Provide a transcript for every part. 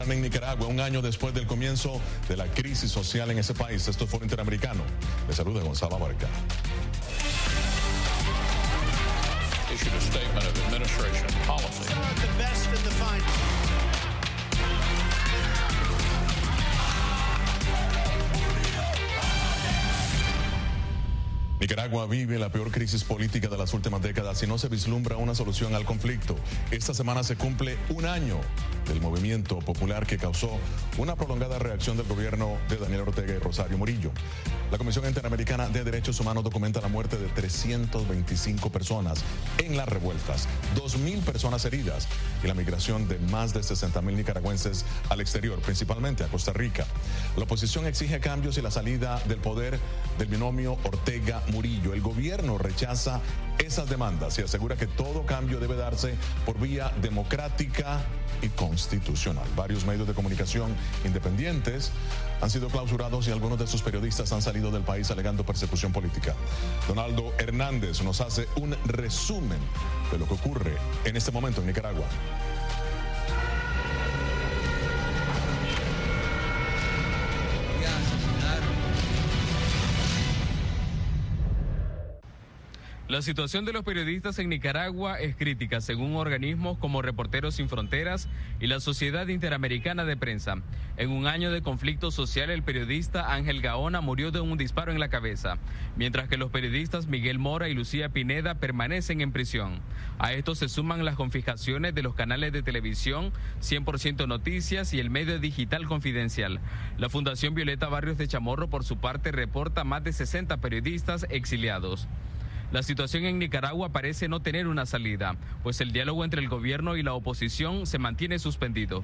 En Nicaragua, un año después del comienzo de la crisis social en ese país. Esto es Foro Interamericano. Les saluda Gonzalo Abarca. Issued a statement of administration policy. The best in the final. Nicaragua vive la peor crisis política de las últimas décadas y no se vislumbra una solución al conflicto. Esta semana se cumple un año del movimiento popular que causó una prolongada reacción del gobierno de Daniel Ortega y Rosario Murillo. La Comisión Interamericana de Derechos Humanos documenta la muerte de 325 personas en las revueltas, 2.000 personas heridas y la migración de más de 60.000 nicaragüenses al exterior, principalmente a Costa Rica. La oposición exige cambios y la salida del poder del binomio Ortega-Murillo. El gobierno rechaza esas demandas y asegura que todo cambio debe darse por vía democrática y constitucional. Varios medios de comunicación independientes han sido clausurados y algunos de sus periodistas han salido del país alegando persecución política. Donaldo Hernández nos hace un resumen de lo que ocurre en este momento en Nicaragua. La situación de los periodistas en Nicaragua es crítica, según organismos como Reporteros Sin Fronteras y la Sociedad Interamericana de Prensa. En un año de conflicto social, el periodista Ángel Gaona murió de un disparo en la cabeza, mientras que los periodistas Miguel Mora y Lucía Pineda permanecen en prisión. A esto se suman las confiscaciones de los canales de televisión 100% Noticias y el medio digital Confidencial. La Fundación Violeta Barrios de Chamorro, por su parte, reporta más de 60 periodistas exiliados. La situación en Nicaragua parece no tener una salida, pues el diálogo entre el gobierno y la oposición se mantiene suspendido.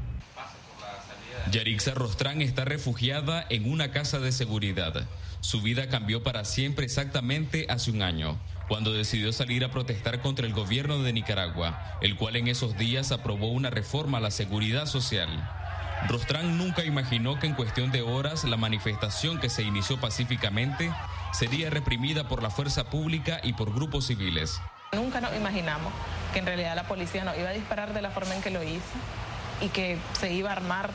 Yarixa Rostrán está refugiada en una casa de seguridad. Su vida cambió para siempre exactamente hace un año, cuando decidió salir a protestar contra el gobierno de Nicaragua, el cual en esos días aprobó una reforma a la seguridad social. Rostrán nunca imaginó que en cuestión de horas la manifestación, que se inició pacíficamente, sería reprimida por la fuerza pública y por grupos civiles. Nunca nos imaginamos que en realidad la policía nos iba a disparar de la forma en que lo hizo y que se iba a armar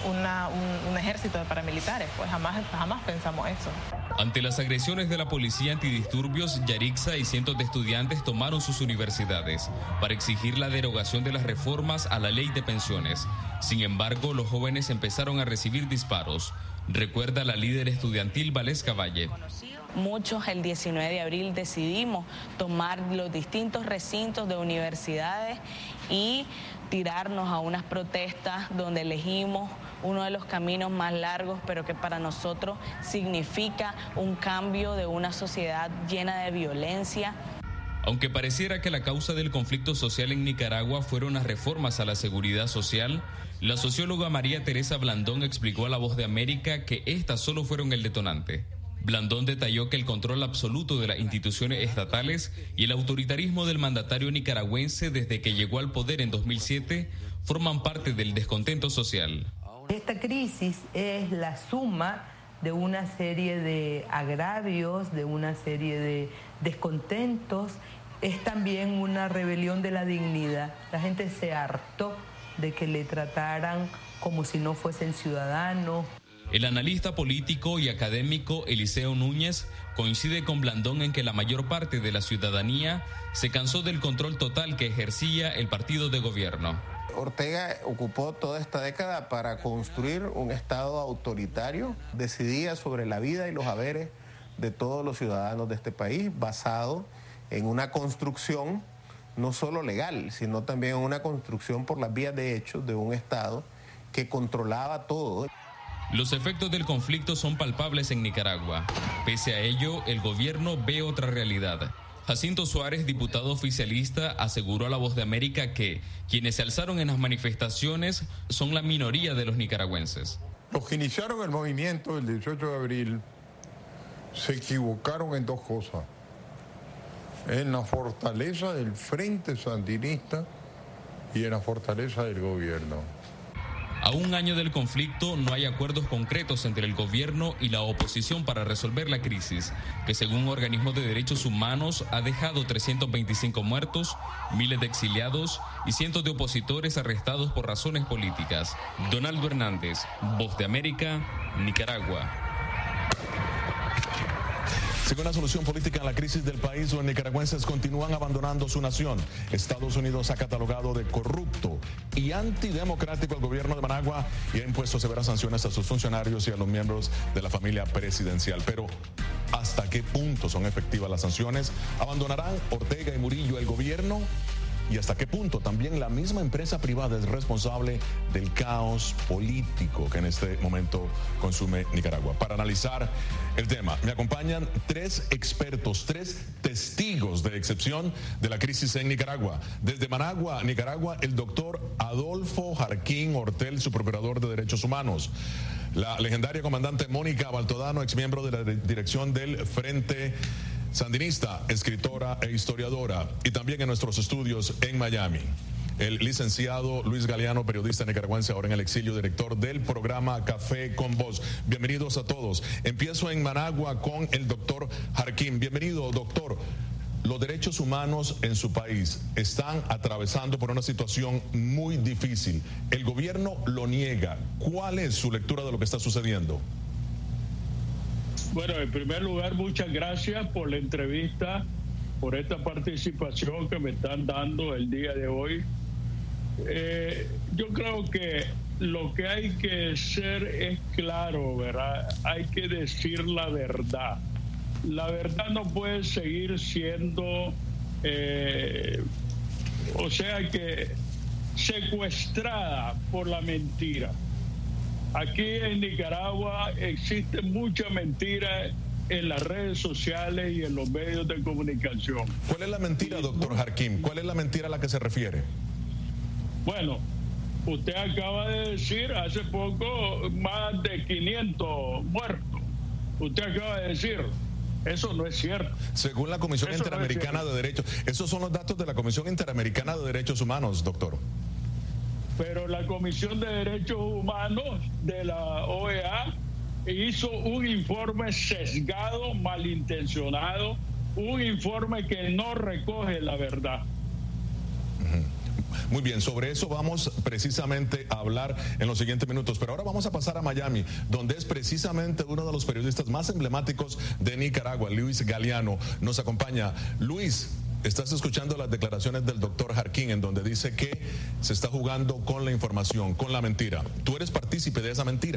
un ejército de paramilitares. Pues jamás pensamos eso. Ante las agresiones de la policía antidisturbios, Yarixa y cientos de estudiantes tomaron sus universidades para exigir la derogación de las reformas a la ley de pensiones. Sin embargo, los jóvenes empezaron a recibir disparos. Recuerda la líder estudiantil Valesca Valle. Muchos el 19 de abril decidimos tomar los distintos recintos de universidades y tirarnos a unas protestas donde elegimos uno de los caminos más largos, pero que para nosotros significa un cambio de una sociedad llena de violencia. Aunque pareciera que la causa del conflicto social en Nicaragua fueron las reformas a la seguridad social, la socióloga María Teresa Blandón explicó a La Voz de América que estas solo fueron el detonante. Blandón detalló que el control absoluto de las instituciones estatales y el autoritarismo del mandatario nicaragüense desde que llegó al poder en 2007 forman parte del descontento social. Esta crisis es la suma de una serie de agravios, de una serie de descontentos. Es también una rebelión de la dignidad. La gente se hartó de que le trataran como si no fuesen ciudadanos. El analista político y académico Eliseo Núñez coincide con Blandón en que la mayor parte de la ciudadanía se cansó del control total que ejercía el partido de gobierno. Ortega ocupó toda esta década para construir un Estado autoritario, decidía sobre la vida y los haberes de todos los ciudadanos de este país, basado en una construcción no solo legal, sino también en una construcción por las vías de hecho de un Estado que controlaba todo. Los efectos del conflicto son palpables en Nicaragua. Pese a ello, el gobierno ve otra realidad. Jacinto Suárez, diputado oficialista, aseguró a La Voz de América que quienes se alzaron en las manifestaciones son la minoría de los nicaragüenses. Los que iniciaron el movimiento el 18 de abril se equivocaron en dos cosas. En la fortaleza del Frente Sandinista y en la fortaleza del gobierno. A un año del conflicto no hay acuerdos concretos entre el gobierno y la oposición para resolver la crisis, que según organismos de derechos humanos ha dejado 325 muertos, miles de exiliados y cientos de opositores arrestados por razones políticas. Donaldo Hernández, Voz de América, Nicaragua. Sin una solución política a la crisis del país, los nicaragüenses continúan abandonando su nación. Estados Unidos ha catalogado de corrupto y antidemocrático al gobierno de Managua y ha impuesto severas sanciones a sus funcionarios y a los miembros de la familia presidencial. Pero, ¿hasta qué punto son efectivas las sanciones? ¿Abandonarán Ortega y Murillo el gobierno? ¿Y hasta qué punto también la misma empresa privada es responsable del caos político que en este momento consume Nicaragua? Para analizar el tema, me acompañan tres expertos, tres testigos de excepción de la crisis en Nicaragua. Desde Managua, Nicaragua, el doctor Adolfo Jarquín Ortel, su procurador de Derechos Humanos. La legendaria comandante Mónica Baltodano, exmiembro de la dirección del Frente Sandinista, escritora e historiadora, y también en nuestros estudios en Miami, el licenciado Luis Galeano, periodista nicaragüense, ahora en el exilio, director del programa Café con Voz. Bienvenidos a todos. Empiezo en Managua con el doctor Jarquín. Bienvenido, doctor. Los derechos humanos en su país están atravesando por una situación muy difícil. El gobierno lo niega. ¿Cuál es su lectura de lo que está sucediendo? Bueno, en primer lugar, muchas gracias por la entrevista, por esta participación que me están dando el día de hoy. Yo creo que lo que hay que ser es claro, ¿verdad? Hay que decir la verdad. La verdad no puede seguir siendo, secuestrada por la mentira. Aquí en Nicaragua existe mucha mentira en las redes sociales y en los medios de comunicación. ¿Cuál es la mentira, doctor Jarquín? ¿Cuál es la mentira a la que se refiere? Bueno, usted acaba de decir hace poco más de 500 muertos. Usted acaba de decir, eso no es cierto. Según la Comisión Interamericana de Derechos, esos son los datos de la Comisión Interamericana de Derechos Humanos, doctor. Pero la Comisión de Derechos Humanos de la OEA hizo un informe sesgado, malintencionado, un informe que no recoge la verdad. Muy bien, sobre eso vamos precisamente a hablar en los siguientes minutos, pero ahora vamos a pasar a Miami, donde es precisamente uno de los periodistas más emblemáticos de Nicaragua, Luis Galeano, nos acompaña. Luis, estás escuchando las declaraciones del doctor Jarquín, en donde dice que se está jugando con la información, con la mentira. ¿Tú eres partícipe de esa mentira?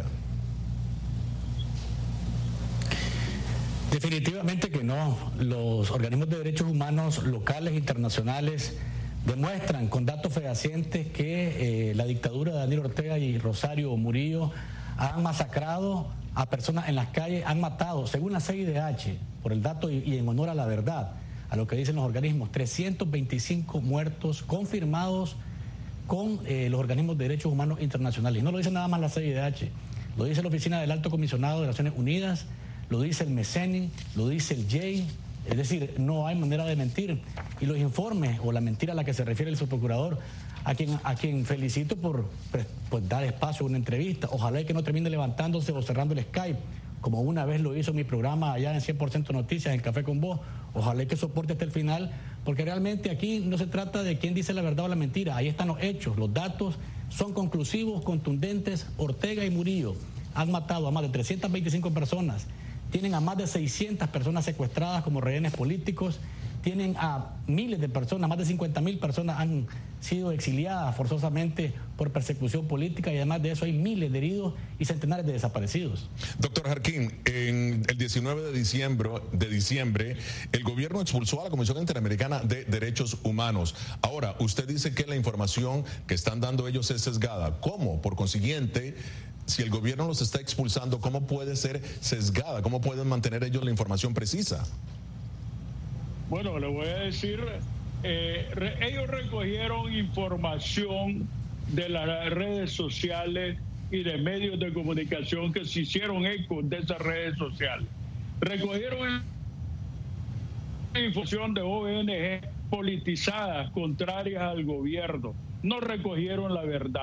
Definitivamente que no. Los organismos de derechos humanos locales e internacionales demuestran con datos fehacientes que la dictadura de Daniel Ortega y Rosario Murillo han masacrado a personas en las calles, han matado, según la CIDH, por el dato y en honor a la verdad, a lo que dicen los organismos, 325 muertos confirmados con los organismos de derechos humanos internacionales. Y no lo dice nada más la CIDH, lo dice la Oficina del Alto Comisionado de Naciones Unidas, lo dice el MECENI, lo dice el JEI. Es decir, no hay manera de mentir. Y los informes o la mentira a la que se refiere el subprocurador, a quien felicito por dar espacio a una entrevista. Ojalá que no termine levantándose o cerrando el Skype, como una vez lo hizo mi programa allá en 100% Noticias, en Café con Voz. Ojalá que soporte hasta el final, porque realmente aquí no se trata de quién dice la verdad o la mentira. Ahí están los hechos, los datos son conclusivos, contundentes. Ortega y Murillo han matado a más de 325 personas. Tienen a más de 600 personas secuestradas como rehenes políticos, tienen a miles de personas, más de 50.000 personas han sido exiliadas forzosamente por persecución política y además de eso hay miles de heridos y centenares de desaparecidos. Doctor Jarquín, en el 19 de diciembre, el gobierno expulsó a la Comisión Interamericana de Derechos Humanos. Ahora, usted dice que la información que están dando ellos es sesgada. ¿Cómo? Por consiguiente, si el gobierno los está expulsando, ¿cómo puede ser sesgada? ¿Cómo pueden mantener ellos la información precisa? Bueno, le voy a decir, ellos recogieron información de las redes sociales y de medios de comunicación que se hicieron eco de esas redes sociales. Recogieron información de ONG politizadas, contrarias al gobierno. No recogieron la verdad.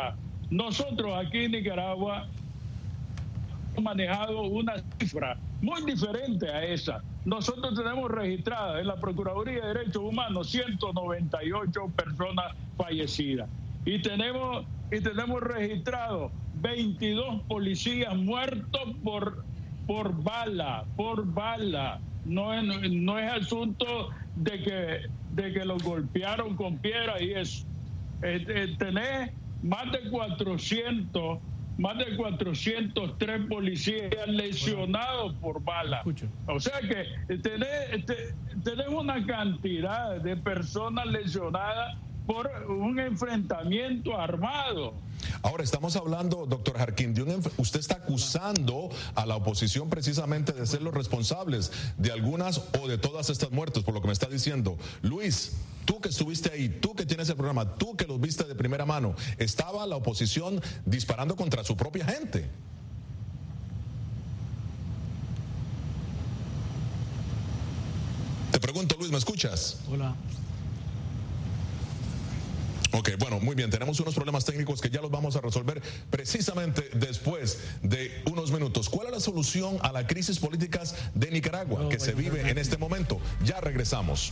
Nosotros aquí en Nicaragua hemos manejado una cifra muy diferente a esa. Nosotros tenemos registradas en la Procuraduría de Derechos Humanos 198 personas fallecidas y tenemos registrado 22 policías muertos por bala. No es asunto de que los golpearon con piedra y eso. Tenés más de 403 policías lesionados por bala. O sea que tenés una cantidad de personas lesionadas por un enfrentamiento armado. Ahora estamos hablando, doctor Jarquín, usted está acusando a la oposición precisamente de ser los responsables de algunas o de todas estas muertes, por lo que me está diciendo. Luis, tú que estuviste ahí, tú que tienes el programa, tú que los viste de primera mano, ¿estaba la oposición disparando contra su propia gente? Te pregunto, Luis, ¿me escuchas? Hola. Ok, bueno, muy bien, tenemos unos problemas técnicos que ya los vamos a resolver precisamente después de unos minutos. ¿Cuál es la solución a la crisis políticas de Nicaragua que se vive en este momento? Ya regresamos.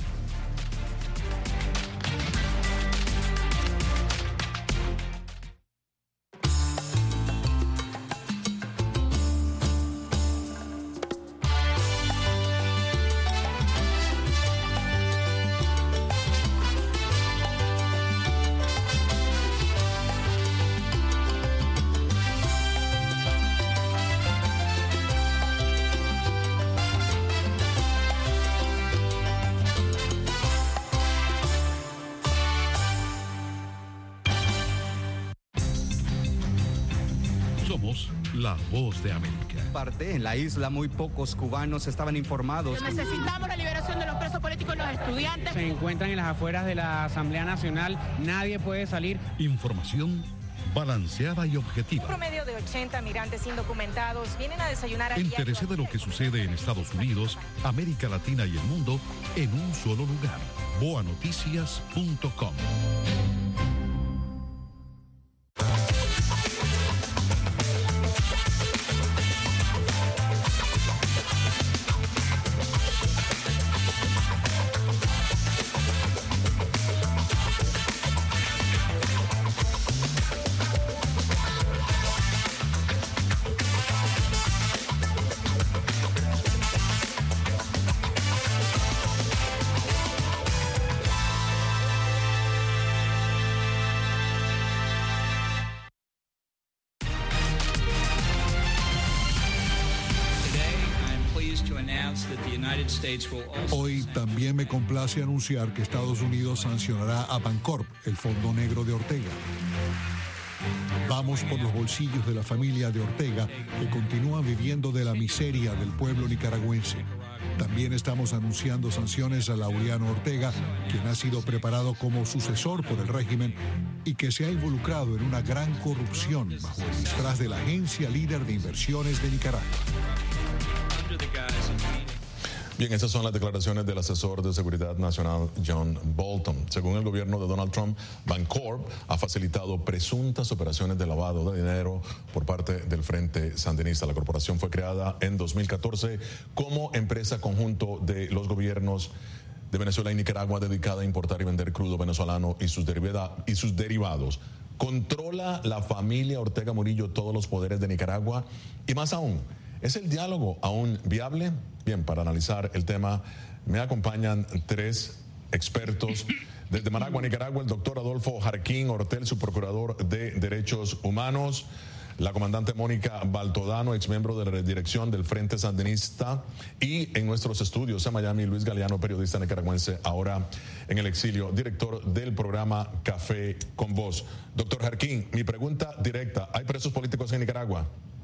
La Voz de América. En la isla muy pocos cubanos estaban informados. Necesitamos la liberación de los presos políticos y los estudiantes. Se encuentran en las afueras de la Asamblea Nacional, nadie puede salir. Información balanceada y objetiva. Un promedio de 80 migrantes indocumentados vienen a desayunar al Entérese de lo que sucede en Estados Unidos, América Latina y el mundo en un solo lugar. boanoticias.com. Hoy también me complace anunciar que Estados Unidos sancionará a Bancorp, el fondo negro de Ortega. Vamos por los bolsillos de la familia de Ortega, que continúa viviendo de la miseria del pueblo nicaragüense. También estamos anunciando sanciones a Laureano Ortega, quien ha sido preparado como sucesor por el régimen y que se ha involucrado en una gran corrupción bajo el disfraz de la agencia líder de inversiones de Nicaragua. Bien, esas son las declaraciones del asesor de Seguridad Nacional John Bolton. Según el gobierno de Donald Trump, Bancorp ha facilitado presuntas operaciones de lavado de dinero por parte del Frente Sandinista. La corporación fue creada en 2014 como empresa conjunto de los gobiernos de Venezuela y Nicaragua dedicada a importar y vender crudo venezolano y sus derivados. ¿Controla la familia Ortega Murillo todos los poderes de Nicaragua? Y más aún, ¿es el diálogo aún viable? Bien, para analizar el tema me acompañan tres expertos. Desde Managua, Nicaragua, el doctor Adolfo Jarquín Ortel, su procurador de Derechos Humanos. La comandante Mónica Baltodano, exmiembro de la dirección del Frente Sandinista. Y en nuestros estudios en Miami, Luis Galeano, periodista nicaragüense, ahora en el exilio, director del programa Café con Voz. Doctor Jarquín, mi pregunta directa, ¿hay presos políticos en Nicaragua?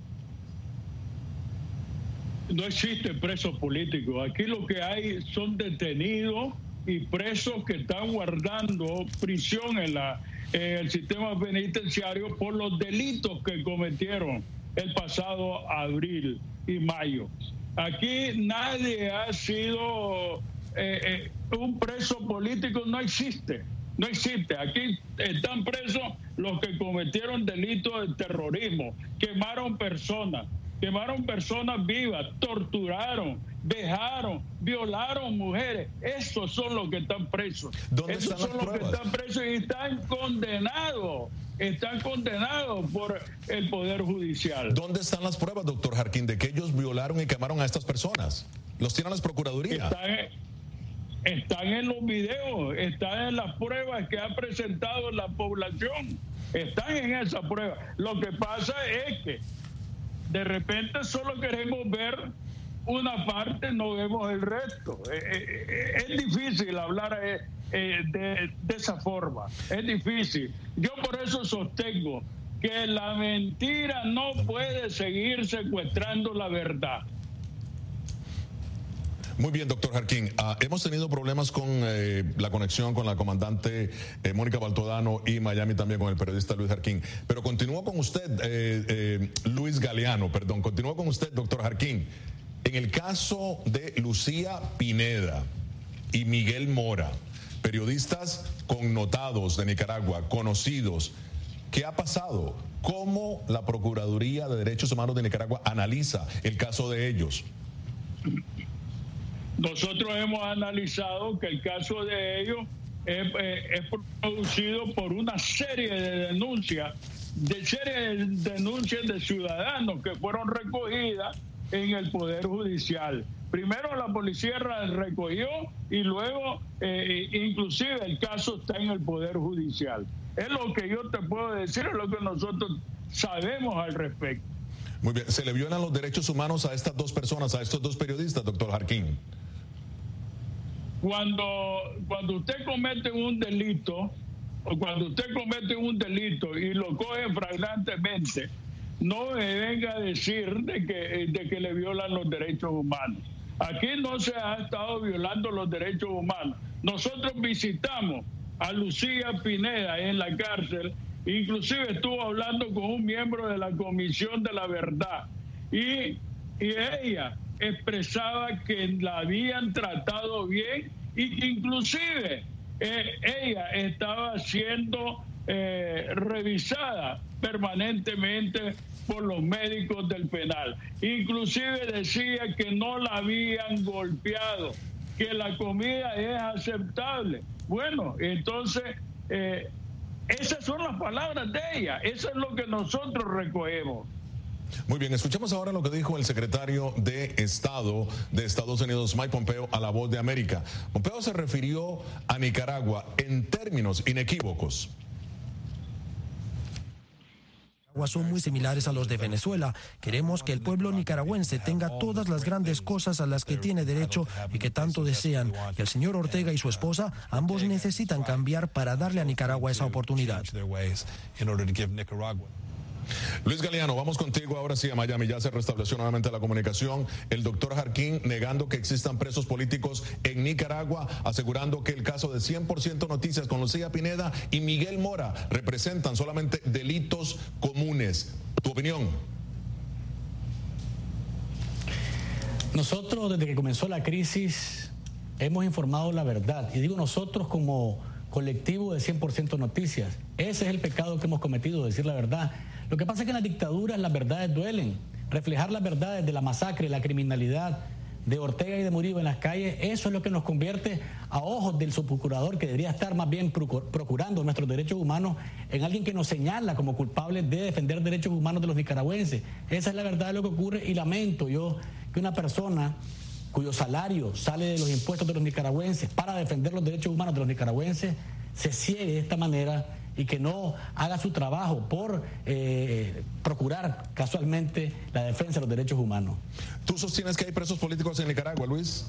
No existe presos políticos. Aquí lo que hay son detenidos y presos que están guardando prisión en el sistema penitenciario por los delitos que cometieron el pasado abril y mayo. Aquí nadie ha sido un preso político, no existe. No existe. Aquí están presos los que cometieron delitos de terrorismo, quemaron personas vivas, torturaron, vejaron, violaron mujeres. Esos son los que están presos. Esos son los que están presos y están condenados. Están condenados por el Poder Judicial. ¿Dónde están las pruebas, doctor Jarquín, de que ellos violaron y quemaron a estas personas? ¿Los tienen las procuradurías? Están en los videos, están en las pruebas que ha presentado la población. Están en esa prueba. Lo que pasa es que de repente solo queremos ver una parte, no vemos el resto. Es difícil hablar de esa forma, es difícil. Yo por eso sostengo que la mentira no puede seguir secuestrando la verdad. Muy bien, doctor Jarquín. Hemos tenido problemas con la conexión con la comandante Mónica Baltodano y Miami también con el periodista Luis Jarquín. Pero continúo con usted, Luis Galeano, perdón. Continúo con usted, doctor Jarquín. En el caso de Lucía Pineda y Miguel Mora, periodistas connotados de Nicaragua, conocidos, ¿qué ha pasado? ¿Cómo la Procuraduría de Derechos Humanos de Nicaragua analiza el caso de ellos? Nosotros hemos analizado que el caso de ellos es producido por una serie de denuncias de ciudadanos que fueron recogidas en el Poder Judicial. Primero la policía recogió y luego inclusive el caso está en el Poder Judicial. Es lo que yo te puedo decir, es lo que nosotros sabemos al respecto. Muy bien. ¿Se le violan los derechos humanos a estas dos personas, a estos dos periodistas, doctor Jarquín? Cuando usted comete un delito, y lo cogen flagrantemente, no me venga a decir de que le violan los derechos humanos. Aquí no se ha estado violando los derechos humanos. Nosotros visitamos a Lucía Pineda en la cárcel, inclusive estuvo hablando con un miembro de la Comisión de la Verdad y ella expresaba que la habían tratado bien y que inclusive ella estaba siendo revisada permanentemente por los médicos del penal. Inclusive decía que no la habían golpeado, que la comida es aceptable. Bueno, entonces esas son las palabras de ella, eso es lo que nosotros recogemos. Muy bien, escuchemos ahora lo que dijo el secretario de Estado de Estados Unidos, Mike Pompeo, a La Voz de América. Pompeo se refirió a Nicaragua en términos inequívocos. Son muy similares a los de Venezuela. Queremos que el pueblo nicaragüense tenga todas las grandes cosas a las que tiene derecho y que tanto desean. Y el señor Ortega y su esposa, ambos necesitan cambiar para darle a Nicaragua esa oportunidad. Luis Galeano, vamos contigo ahora sí a Miami. Ya se restableció nuevamente la comunicación. El doctor Jarquín negando que existan presos políticos en Nicaragua, asegurando que el caso de 100% Noticias con Lucía Pineda y Miguel Mora representan solamente delitos comunes. ¿Tu opinión? Nosotros, desde que comenzó la crisis, hemos informado la verdad. Y digo nosotros como colectivo de 100% Noticias. Ese es el pecado que hemos cometido, decir la verdad. Lo que pasa es que en las dictaduras las verdades duelen. Reflejar las verdades de la masacre, la criminalidad de Ortega y de Murillo en las calles, eso es lo que nos convierte a ojos del subprocurador, que debería estar más bien procurando nuestros derechos humanos, en alguien que nos señala como culpables de defender derechos humanos de los nicaragüenses. Esa es la verdad de lo que ocurre y lamento yo que una persona cuyo salario sale de los impuestos de los nicaragüenses para defender los derechos humanos de los nicaragüenses se ciegue de esta manera y que no haga su trabajo por procurar casualmente la defensa de los derechos humanos. ¿Tú sostienes que hay presos políticos en Nicaragua, Luis?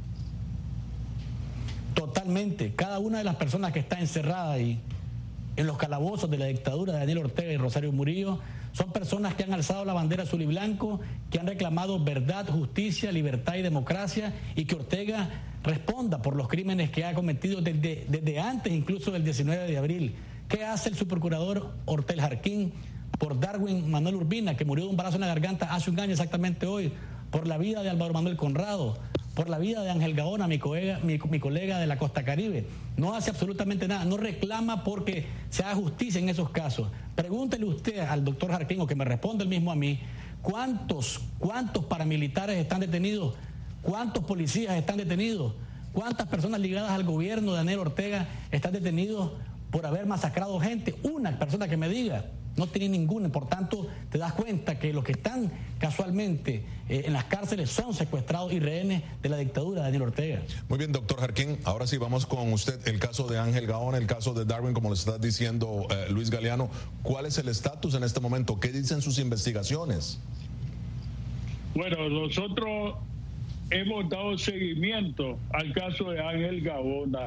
Totalmente. Cada una de las personas que está encerrada ahí en los calabozos de la dictadura de Daniel Ortega y Rosario Murillo son personas que han alzado la bandera azul y blanco, que han reclamado verdad, justicia, libertad y democracia, y que Ortega responda por los crímenes que ha cometido desde antes incluso del 19 de abril. ¿Qué hace el subprocurador Ortel Jarquín por Darwin Manuel Urbina, que murió de un balazo en la garganta hace un año exactamente hoy? Por la vida de Álvaro Manuel Conrado, por la vida de Ángel Gaona, mi colega de la Costa Caribe. No hace absolutamente nada, no reclama porque se haga justicia en esos casos. Pregúntele usted al doctor Jarquín, o que me responda el mismo a mí, ¿cuántos paramilitares están detenidos? ¿Cuántos policías están detenidos? ¿Cuántas personas ligadas al gobierno de Daniel Ortega están detenidos por haber masacrado gente? Una persona que me diga. No tiene ninguna. Por tanto, te das cuenta que los que están casualmente en las cárceles son secuestrados y rehenes de la dictadura de Daniel Ortega. Muy bien, doctor Jarquín. Ahora sí vamos con usted. El caso de Ángel Gaona, el caso de Darwin, como le está diciendo Luis Galeano. ¿Cuál es el estatus en este momento? ¿Qué dicen sus investigaciones? Bueno, nosotros hemos dado seguimiento al caso de Ángel Gaona.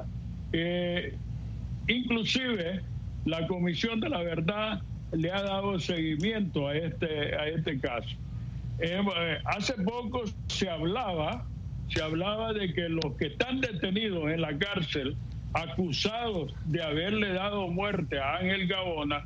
Inclusive, la Comisión de la Verdad le ha dado seguimiento a este caso. Hace poco se hablaba de que los que están detenidos en la cárcel, acusados de haberle dado muerte a Ángel Gaona,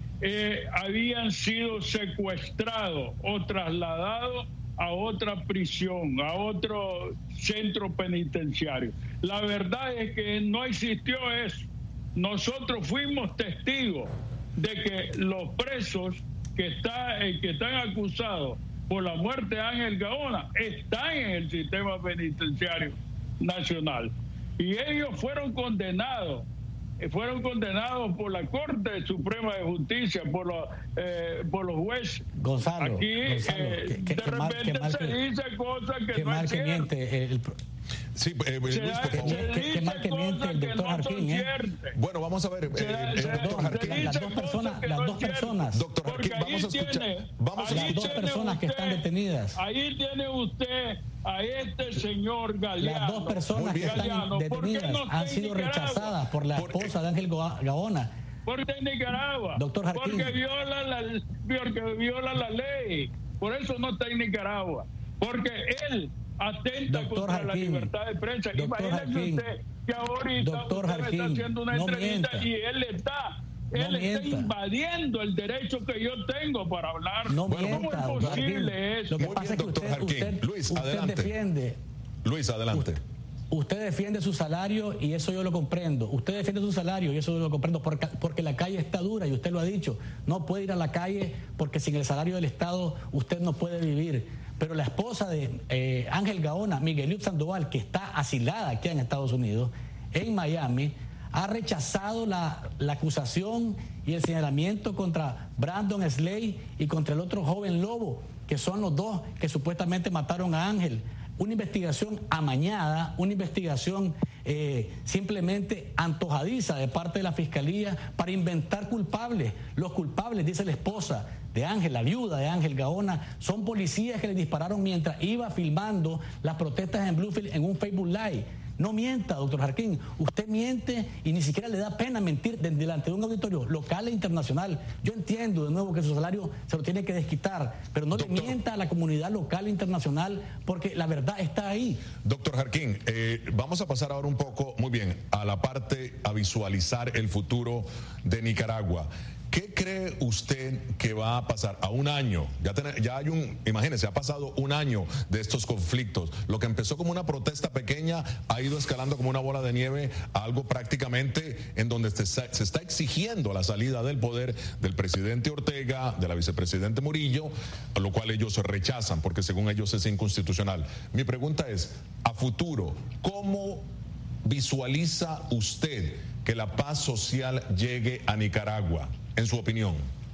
habían sido secuestrados o trasladados a otra prisión, a otro centro penitenciario. La verdad es que no existió eso. Nosotros fuimos testigos de que los presos que están acusados por la muerte de Ángel Gaona están en el sistema penitenciario nacional. Y ellos fueron condenados por la Corte Suprema de Justicia, por los jueces. Gonzalo, de repente se dice cosas que no es cierto. Sí, Luis, por favor. Qué mal que miente el doctor Jarquín, Bueno, vamos a ver, doctor Jarquín. Las dos personas. Doctor Jarquín, vamos a escuchar. Las dos personas que están detenidas. Ahí tiene usted a este señor Galeano. Las dos personas que están detenidas han sido rechazadas por la esposa de Ángel Gaona. Porque en Nicaragua. Doctor Jarquín. Porque viola la ley. Por eso no está en Nicaragua. Porque él atenta contra la libertad de prensa. Imagínese usted que ahorita usted me está haciendo una entrevista y él está invadiendo el derecho que yo tengo para hablar. ¿Cómo es posible eso? Lo que pasa es que usted defiende. Luis, adelante. Usted defiende su salario y eso yo lo comprendo. Usted defiende su salario y eso yo lo comprendo porque la calle está dura y usted lo ha dicho. No puede ir a la calle porque sin el salario del Estado usted no puede vivir. Pero la esposa de Ángel Gaona, Miguelito Sandoval, que está asilada aquí en Estados Unidos, en Miami, ha rechazado la acusación y el señalamiento contra Brandon Slade y contra el otro joven Lobo, que son los dos que supuestamente mataron a Ángel. Una investigación amañada, una investigación simplemente antojadiza de parte de la Fiscalía para inventar culpables. Los culpables, dice la esposa de Ángel, la viuda de Ángel Gaona, son policías que le dispararon mientras iba filmando las protestas en Bluefield en un Facebook Live. No mienta, doctor Jarquín. Usted miente y ni siquiera le da pena mentir delante de un auditorio local e internacional. Yo entiendo de nuevo que su salario se lo tiene que desquitar, pero no le mienta a la comunidad local e internacional porque la verdad está ahí. Doctor Jarquín, vamos a pasar ahora un poco, muy bien, a la parte, a visualizar el futuro de Nicaragua. ¿Qué cree usted que va a pasar a un año? Ya hay imagínese, ha pasado un año de estos conflictos. Lo que empezó como una protesta pequeña ha ido escalando como una bola de nieve a algo prácticamente en donde se está exigiendo la salida del poder del presidente Ortega, de la vicepresidente Murillo, a lo cual ellos rechazan porque según ellos es inconstitucional. Mi pregunta es, a futuro, ¿cómo visualiza usted que la paz social llegue a Nicaragua, en su opinión?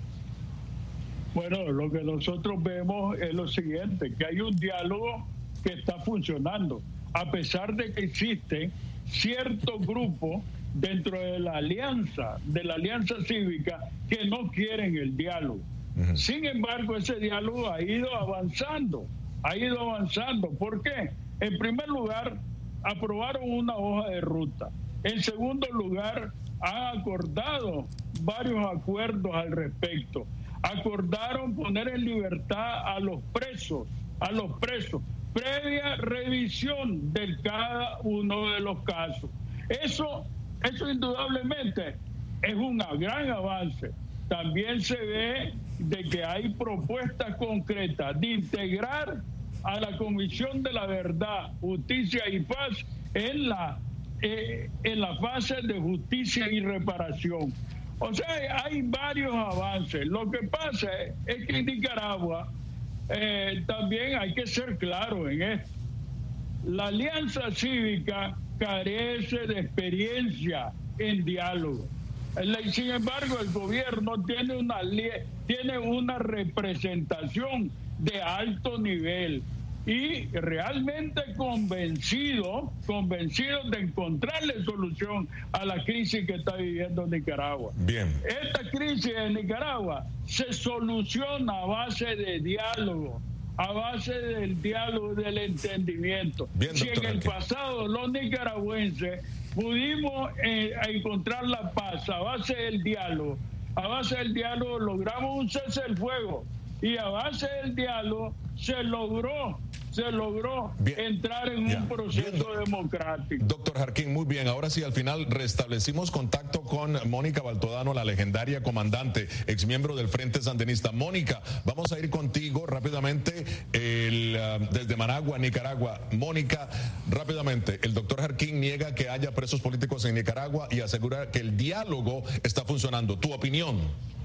Bueno, lo que nosotros vemos es lo siguiente, que hay un diálogo que está funcionando, a pesar de que existen ciertos grupos dentro de la alianza cívica que no quieren el diálogo. Sin embargo, ese diálogo ha ido avanzando. ¿Por qué? En primer lugar, aprobaron una hoja de ruta. En segundo lugar, han acordado varios acuerdos al respecto. Acordaron poner en libertad a los presos, previa revisión de cada uno de los casos. Eso indudablemente es un gran avance. También se ve de que hay propuestas concretas de integrar a la Comisión de la Verdad, Justicia y Paz en la fase de justicia y reparación. O sea, hay varios avances. Lo que pasa es que en Nicaragua también hay que ser claro en esto. La Alianza Cívica carece de experiencia en diálogo. Sin embargo, el gobierno tiene una representación de alto nivel y realmente convencido de encontrarle solución a la crisis que está viviendo Nicaragua. Bien. Esta crisis en Nicaragua se soluciona a base de diálogo, a base del diálogo y del entendimiento. Bien, si en el pasado los nicaragüenses pudimos encontrar la paz a base del diálogo, logramos un cese del fuego y a base del diálogo se logró entrar en un proceso democrático. Doctor Jarquín, muy bien. Ahora sí, al final restablecimos contacto con Mónica Baltodano, la legendaria comandante, exmiembro del Frente Sandinista. Mónica, vamos a ir contigo rápidamente desde Managua, Nicaragua. Mónica, rápidamente, el doctor Jarquín niega que haya presos políticos en Nicaragua y asegura que el diálogo está funcionando. ¿Tu opinión?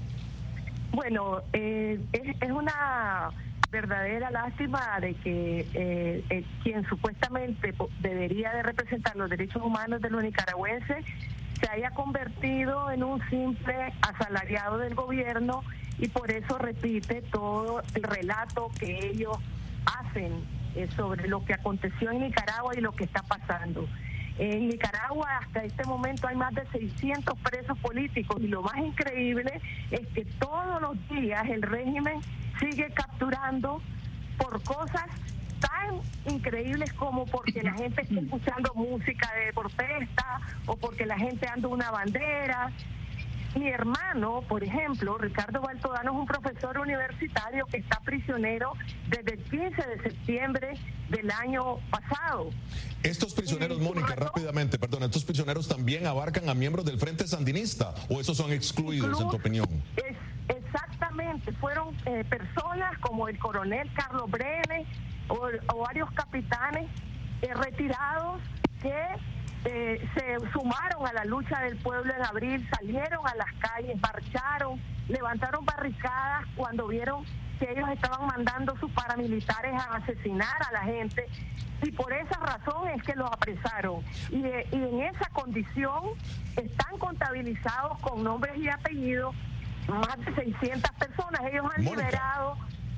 Bueno, es una verdadera lástima de que quien supuestamente debería de representar los derechos humanos de los nicaragüenses se haya convertido en un simple asalariado del gobierno y por eso repite todo el relato que ellos hacen sobre lo que aconteció en Nicaragua y lo que está pasando. En Nicaragua hasta este momento hay más de 600 presos políticos y lo más increíble es que todos los días el régimen sigue capturando por cosas tan increíbles como porque la gente está escuchando música de protesta o porque la gente anda una bandera. Mi hermano, por ejemplo, Ricardo Baltodano, es un profesor universitario que está prisionero desde el 15 de septiembre del año pasado. Estos prisioneros, Mónica, rápidamente, perdón, ¿estos prisioneros también abarcan a miembros del Frente Sandinista o esos son excluidos en tu opinión? Exactamente, fueron personas como el coronel Carlos Brenes o varios capitanes retirados que se sumaron a la lucha del pueblo en abril, salieron a las calles, marcharon, levantaron barricadas cuando vieron que ellos estaban mandando sus paramilitares a asesinar a la gente y por esa razón es que los apresaron y en esa condición están contabilizados con nombres y apellidos más de 600 personas. Ellos han liberado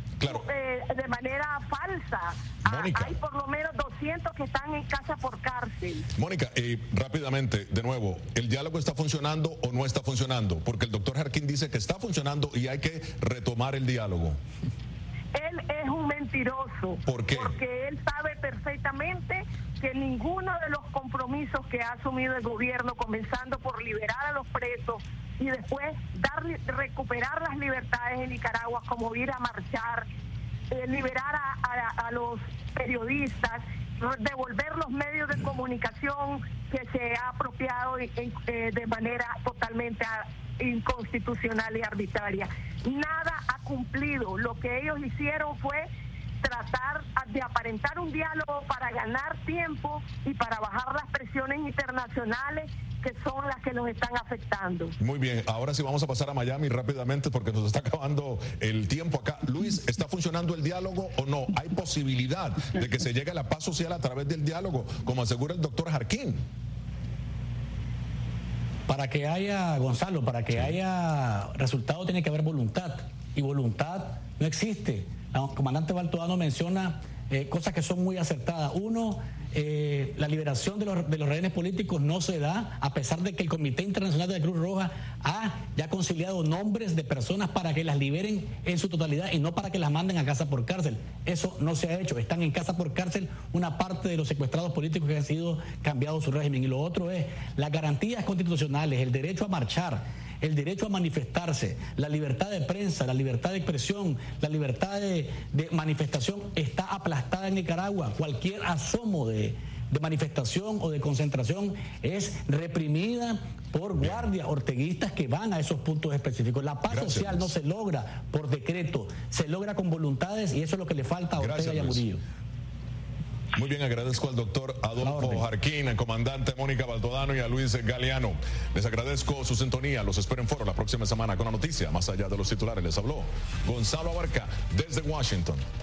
de manera falsa. Hay por lo menos 200 que están en casa por cárcel. Mónica, rápidamente, de nuevo, ¿el diálogo está funcionando o no está funcionando? Porque el doctor Jarquín dice que está funcionando y hay que retomar el diálogo. Él es un mentiroso. ¿Por qué? Porque él sabe perfectamente que ninguno de los compromisos que ha asumido el gobierno, comenzando por liberar a los presos y después recuperar las libertades en Nicaragua, como ir a marchar, liberar a los periodistas, devolver los medios de comunicación que se ha apropiado de manera totalmente inconstitucional y arbitraria. Nada ha cumplido. Lo que ellos hicieron fue tratar de aparentar un diálogo para ganar tiempo y para bajar las presiones internacionales que son las que nos están afectando. Muy bien, ahora sí vamos a pasar a Miami rápidamente porque nos está acabando el tiempo acá. Luis, ¿está funcionando el diálogo o no? ¿Hay posibilidad de que se llegue a la paz social a través del diálogo, como asegura el doctor Jarquín? Para que haya, Gonzalo, para que haya resultado tiene que haber voluntad, y voluntad no existe. El comandante Baltodano menciona cosas que son muy acertadas. Uno, la liberación de los rehenes políticos no se da, a pesar de que el Comité Internacional de la Cruz Roja ha ya conciliado nombres de personas para que las liberen en su totalidad y no para que las manden a casa por cárcel. Eso no se ha hecho. Están en casa por cárcel una parte de los secuestrados políticos que han sido cambiados su régimen. Y lo otro es las garantías constitucionales, el derecho a marchar, el derecho a manifestarse, la libertad de prensa, la libertad de expresión, la libertad de manifestación está aplastada en Nicaragua. Cualquier asomo de manifestación o de concentración es reprimida por guardias orteguistas que van a esos puntos específicos. La paz social no se logra por decreto, se logra con voluntades, y eso es lo que le falta a Ortega y a Murillo. Muy bien, agradezco al doctor Adolfo Jarquín, al comandante Mónica Baldodano y a Luis Galeano. Les agradezco su sintonía. Los espero en Foro la próxima semana con la noticia más allá de los titulares. Les habló Gonzalo Abarca desde Washington.